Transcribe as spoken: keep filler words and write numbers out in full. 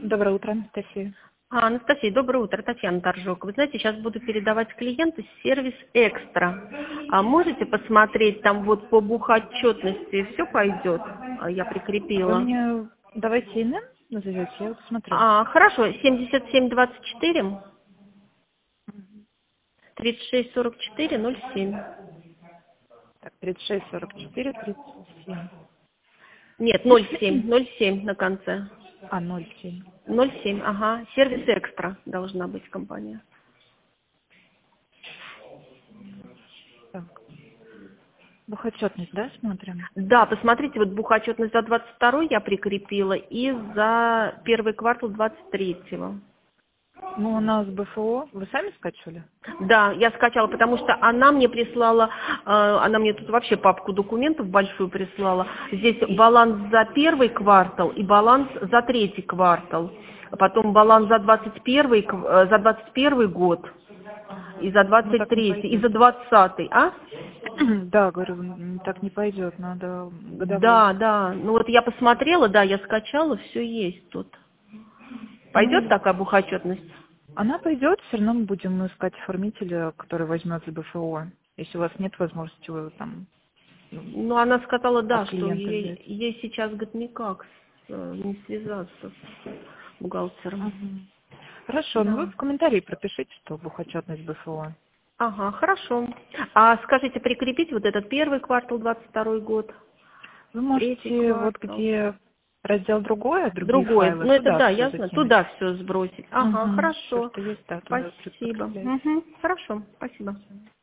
Доброе утро, Анастасия. А, Анастасия, доброе утро, Татьяна Торжок. Вы знаете, сейчас буду передавать клиенту сервис «Экстра». А можете посмотреть, там вот по бухотчетности все пойдет? А, Я Вы прикрепила. мне давайте ИНН назовете, я посмотрю. А, хорошо, семьдесят семь двадцать четыре, тридцать шесть сорок четыре, ноль семь. Так, тридцать шесть сорок четыре тридцать семь. Нет, ноль семь, ноль семь на конце. А, ноль семь. ноль семь, ага. Сервис «Экстра» должна быть компания. Так. Бухотчетность, да, смотрим? Да, посмотрите, вот бухотчетность за двадцать второй я прикрепила и за первый квартал двадцать третьего. Ну, у нас БФО. Вы сами скачивали? Да, я скачала, потому что она мне прислала, э, она мне тут вообще папку документов большую прислала. Здесь баланс за первый квартал и баланс за третий квартал. А потом баланс за двадцать первый, кв- э, за двадцать первый год и за Ну, двадцать так не третий, и пойдет. за двадцатый, а? Да, говорю, м, так не пойдет, надо годовой. Да, да. Ну вот я посмотрела, да, я скачала, все есть тут. Пойдет Ну, такая бухотчетность? она пойдет, все равно мы будем искать оформителя, который возьмет за БФО. Если у вас нет возможности его там ну, Ну, она сказала, от да, что клиента ей, взять. ей сейчас, говорит, никак с, э, не связаться с бухгалтером. Мгм. Хорошо, ну вы Да. в комментарии пропишите, что бухотчетность БФО. Ага, хорошо. А скажите, прикрепить вот этот первый квартал, двадцать второй год, Вы третий можете вот квартал, где раздел другое, другие другой. файлы, Ну, это туда да, все я знаю, закинуть. туда все сбросить. Ага, Угу. Все, хорошо. что есть, да, туда Спасибо. прикрепляйте. Угу, хорошо, спасибо.